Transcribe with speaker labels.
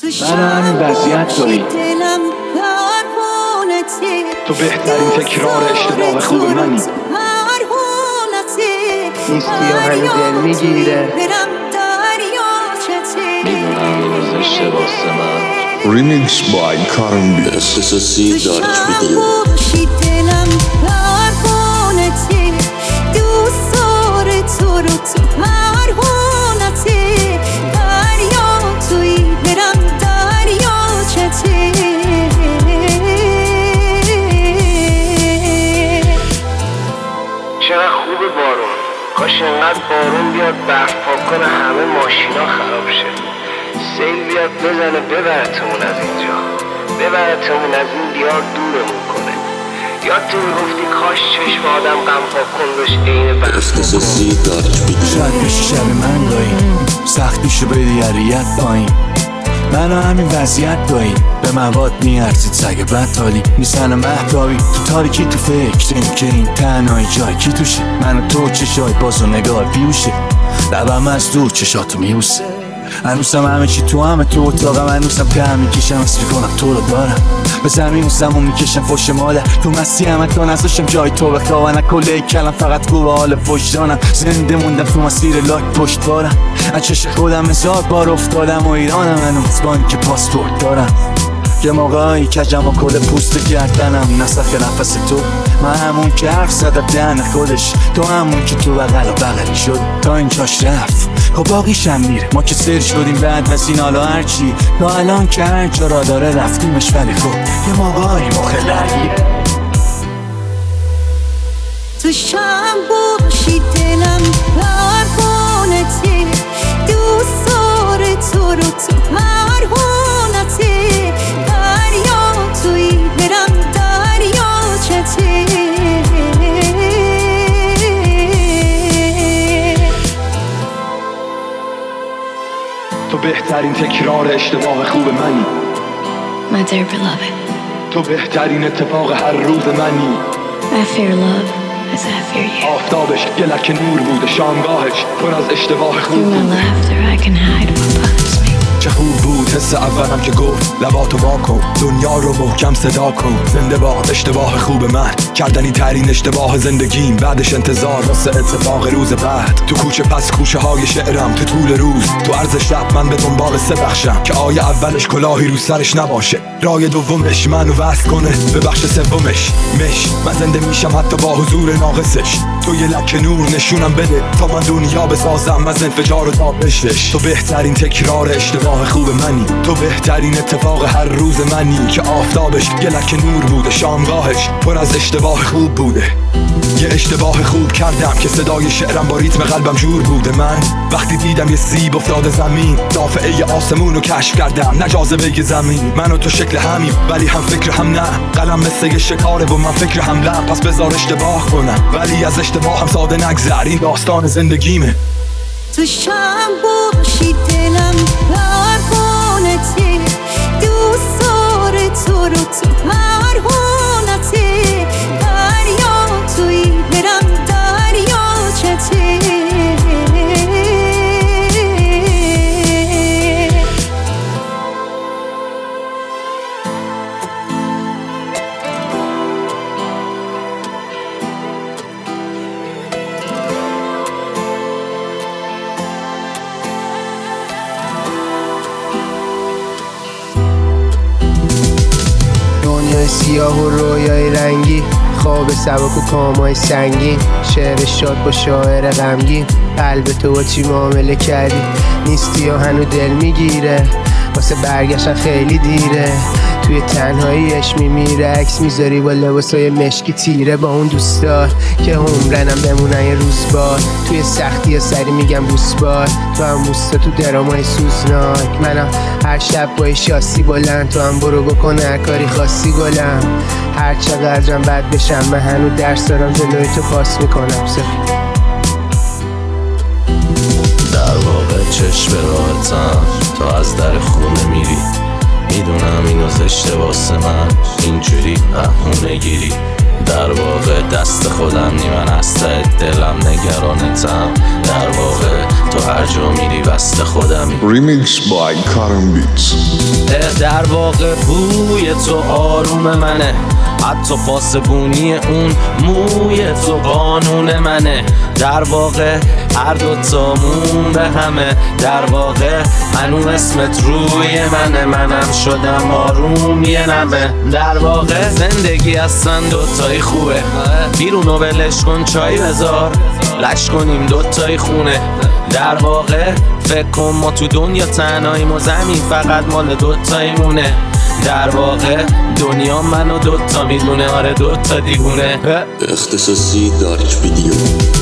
Speaker 1: من همین وضعیت داری. تو بهترین تکرار اشتباه خوب منی.
Speaker 2: نیستی و هنو دل میگیره.
Speaker 3: میدونم اینو زشته واسه من.
Speaker 4: Remix by Karan Beats.
Speaker 3: اسمش سیر دارش ویدیو.
Speaker 2: چقدر خوبه بارون. کاش انقدر بارون بیاد برف پاک کنه همه ماشینا خراب شه. سیل بیاد بزنه ببرتمون از اینجا، ببرتمون از این دیار دورمون کنه. یادت میگفتی کاش چشم آدم غم پاک کن بهش عین برف.
Speaker 3: اسمش سیر دارش ویدیو.
Speaker 1: شاید بشی شب من گاهی سخت پیشو بدی هریت پایین. من همین وضعیت دایی به مواد میارزید سگ بد تالی میسن مهتابی تو تاریکی تو فکر این که این تنهایی جای کی توشه. من و تو چشای باز و نگاه بیوشه لبم از دور چشاتو میوسه. هنوزم همه چی تو همه تو اتاقم هنوزم که هم میکشم اسم کنم تو رو دارم به زمین و زمون میکشم فش مادر تو مستی همه تا نزاشم جای تو بخواه نکله کلم فقط گوه حال وجدانم زنده موندم تو مسیر لاک پشت بارم از چش خودم هزار بار افتادم و ایرانم هنوز بانی که پاسپورت دارم یه موقعی کجم و کل پوست گردنم نسخ نفس تو من همون که حرف زدم دهن خودش تو همون که تو بغل و بغلی شد تا اینجاش رفت خب باقیشم میره ما که سر شدیم بعد از این حالا هرچی تا الان که هر جا را داره رفتیمش ولی خب یه موقعی مخلقیه
Speaker 5: تو شم باشی دلم پروانته دوست داره تو رو تو پروانته دریا توی برم دریاچته
Speaker 1: تو بهترین تکرار اشتباه خوب منی.
Speaker 6: My dear beloved,
Speaker 1: تو بهترین اتفاق هر روز منی.
Speaker 6: I fear love as I fear you.
Speaker 1: آفتابش گلک نور بوده شامگاهش پر از اشتباه خوب
Speaker 6: Through my
Speaker 1: بود.
Speaker 6: laughter I can hide what bothers me.
Speaker 1: چه خوب بود حس اولم که گفت لباتو واکن دنیا رو محکم صدا کن زنده باد اشتباه خوب من کردنی ترین اشتباه زندگیم بعدش انتظار واسه اتفاق روز بعد تو کوچه پس کوچه های شعرم تو طول روز تو عرض شب من به دنبال سه بخشم که آیه اولش کلاهی رو سرش نباشه رای دومش منو وصل کنه به بخش سومش من زنده میشم حتی با حضور ناقصش تو یه لکه نور نشونم بده تا من دنیا بسازم از انفجار و تابشش تو بهترین تکرار اشتباه خوب منی تو بهترین اتفاق هر روز منی که آفتابش گلک نور بوده شامگاهش پر از اشتباه خوب بوده یه اشتباه خوب کردم که صدای شعرم با ریتم قلبم جور بوده من وقتی دیدم یه سیب افتاده زمین دافعه آسمون رو کشف کردم نه جاذبه زمین من و تو شکل همیم ولی هم فکر هم نه قلم مثل شکاره و من فکر هم لب پس بذار اشتباه کنم ولی از اشتباه هم ساده نگذر این داستان زندگیمه
Speaker 5: تو شم باشی دلم پروانته دوست داره تو رو تو پروانته دریا توی برم دریاچته
Speaker 2: سیاه و رویای رنگی خواب سبک و کامای سنگین شعر شاد با شاعر غمگین قلب تو با چی معامله کردی نیستی و هنو دل میگیره واسه برگشتن خیلی دیره توی تنهاییش میمیره عکس میذاری با لباسای مشکی تیره با اون دوستا که عمرنم بمونن یه روز بار توی سختی ها سری میگم بوسبار تو هم بوستا تو درامای سوزناک منم هر شب با شاسی بلند تو هم برو بکن هر کاری خاصی گلم هر چقدرم بد بشم من هنو درس دارم جلوی تو پاس میکنم
Speaker 3: در واقع چشم راحتم تا از در خونه میری میدونم اینو زشته واسه من اینجوری بهونه گیری در واقع دست خودم نی من از ته دلم نگرانتم در واقع تو هر جا میری وسط خودمی
Speaker 4: Remix by Karan Beats.
Speaker 3: در واقع بوی تو آروم منه، حتی پاسبونی اون موی تو قانون منه. در واقع هر دوتامون به همه، در واقع هنوز اسمت روی منه، منم شدم آروم یه نمه. در واقع زندگی اصلا دوتایی خوبه، بیرونو ولش کن چای بذار، لش کنیم دوتایی خونه. در واقع فکر کن ما تو دنیا تنهاییم و زمین فقط مال دوتایی مونه. در واقع دنیا منو دوتا میدونه، آره دوتا دیوونه.
Speaker 4: اختصاصی دارک ویدیو